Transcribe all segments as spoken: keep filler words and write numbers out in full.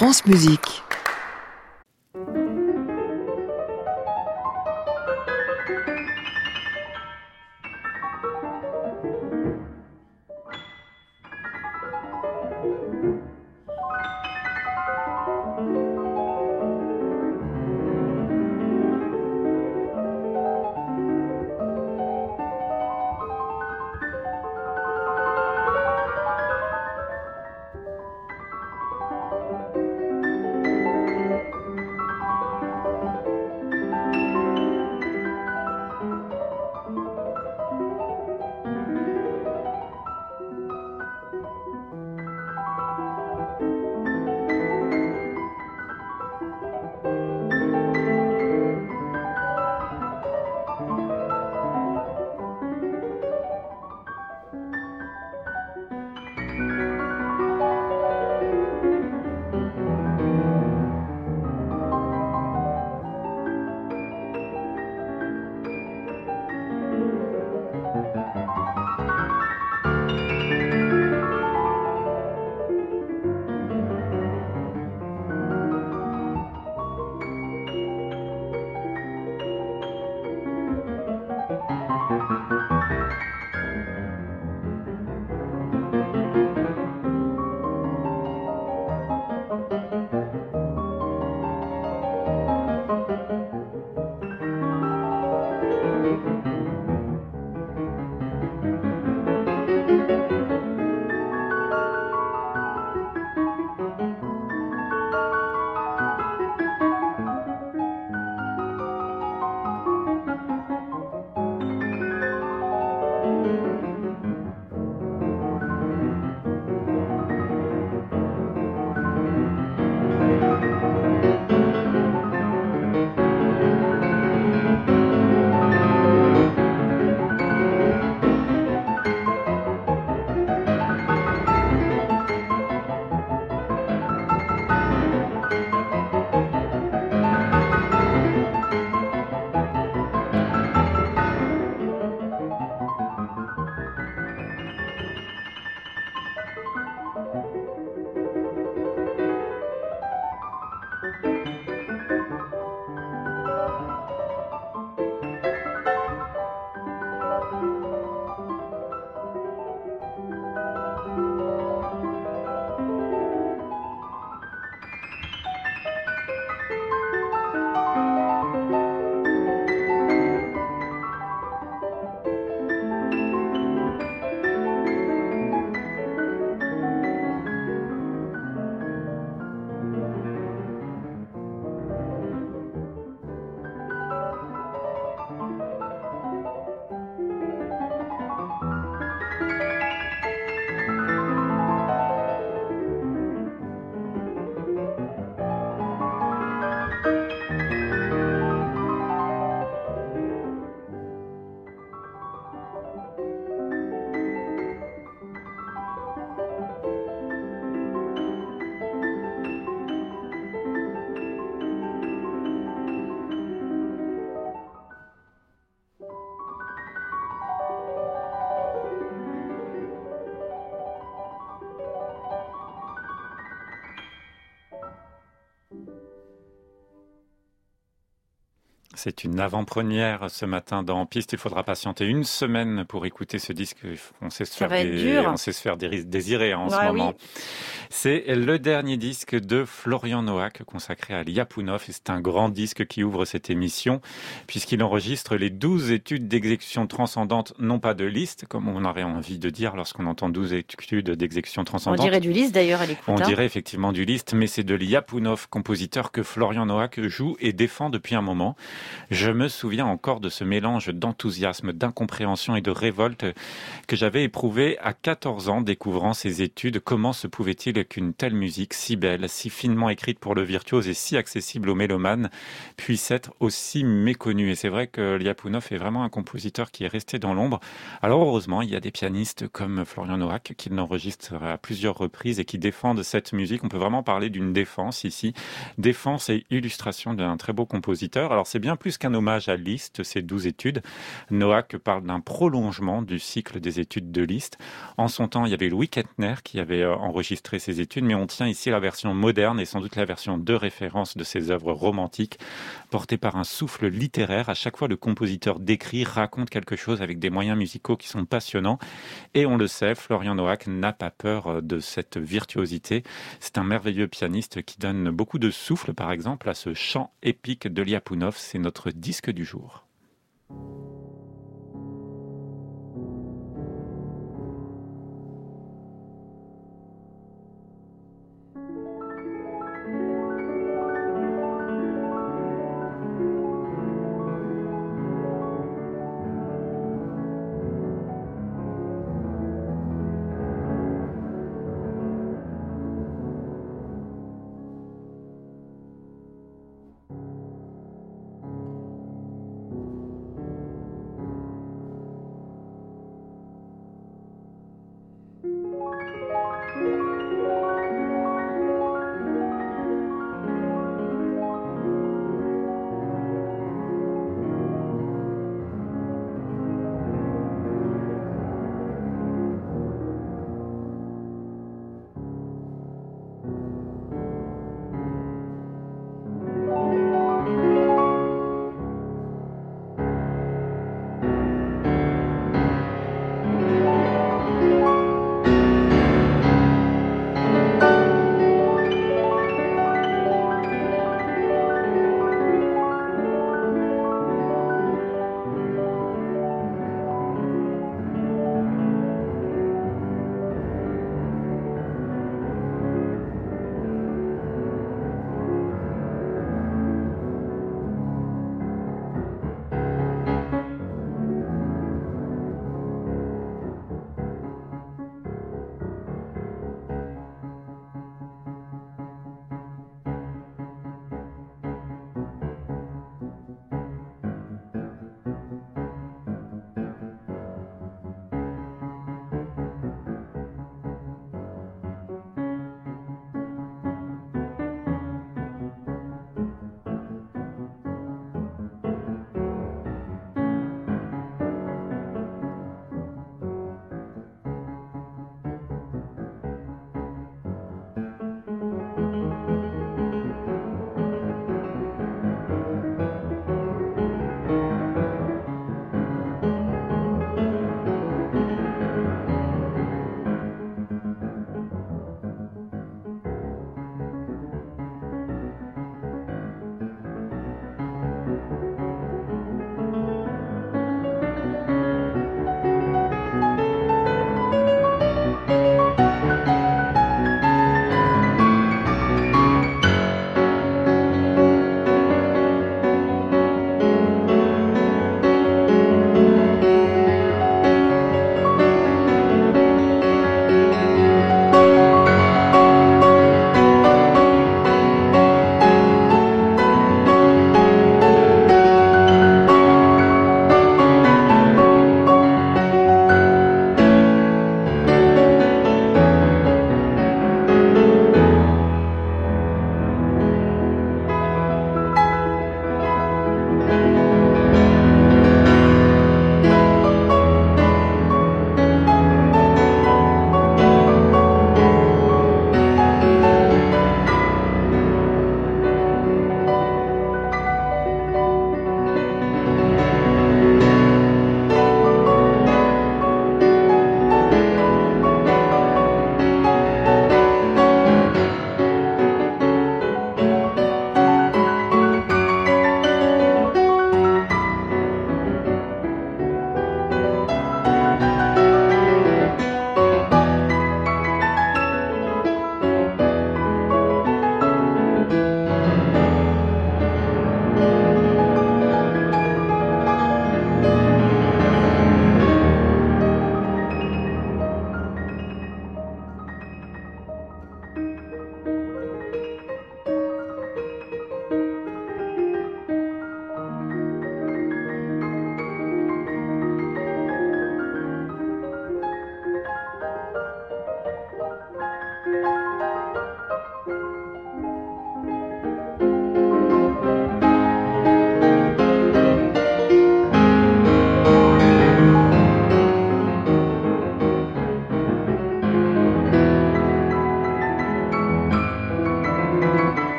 France Musique. C'est une avant-première ce matin dans Piste. Il faudra patienter une semaine pour écouter ce disque. On sait se, faire des, on sait se faire des, désirer en ouais, ce moment. Oui. C'est le dernier disque de Florian Noack consacré à Lyapunov. Et c'est un grand disque qui ouvre cette émission puisqu'il enregistre les douze études d'exécution transcendante, non pas de Liszt, comme on aurait envie de dire lorsqu'on entend douze études d'exécution transcendante. On dirait du Liszt d'ailleurs à l'écoute. On hein. dirait effectivement du Liszt, mais c'est de Lyapunov, compositeur que Florian Noack joue et défend depuis un moment. Je me souviens encore de ce mélange d'enthousiasme, d'incompréhension et de révolte que j'avais éprouvé à quatorze ans découvrant ces études. Comment se pouvait-il qu'une telle musique si belle, si finement écrite pour le virtuose et si accessible aux mélomanes puisse être aussi méconnue? Et c'est vrai que Lyapunov est vraiment un compositeur qui est resté dans l'ombre. Alors heureusement, il y a des pianistes comme Florian Noack qui l'enregistrent à plusieurs reprises et qui défendent cette musique. On peut vraiment parler d'une défense ici. Défense et illustration d'un très beau compositeur. Alors c'est bien plus qu'un hommage à Liszt, ces douze études. Noack parle d'un prolongement du cycle des études de Liszt. En son temps, il y avait Louis Kettner qui avait enregistré ces ses études, mais on tient ici la version moderne et sans doute la version de référence de ses œuvres romantiques, portées par un souffle littéraire. À chaque fois, le compositeur décrit, raconte quelque chose avec des moyens musicaux qui sont passionnants. Et on le sait, Florian Noack n'a pas peur de cette virtuosité. C'est un merveilleux pianiste qui donne beaucoup de souffle, par exemple, à ce chant épique de Liapounov. C'est notre disque du jour.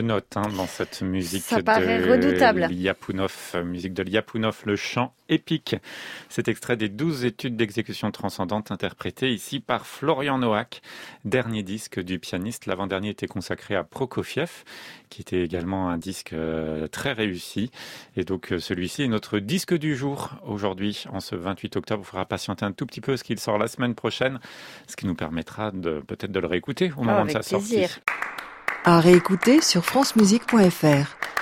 notes hein, dans cette musique Ça paraît de redoutable. Lyapunov, musique de Lyapunov, le chant épique. Cet extrait des douze études d'exécution transcendante interprétées ici par Florian Noack, dernier disque du pianiste. L'avant-dernier était consacré à Prokofiev, qui était également un disque très réussi. Et donc celui-ci est notre disque du jour aujourd'hui, en ce vingt-huit octobre. Il faudra patienter un tout petit peu, ce qu'il sort la semaine prochaine, ce qui nous permettra de peut-être de le réécouter au moment oh, de sa plaisir. sortie. À réécouter sur francemusique point f r.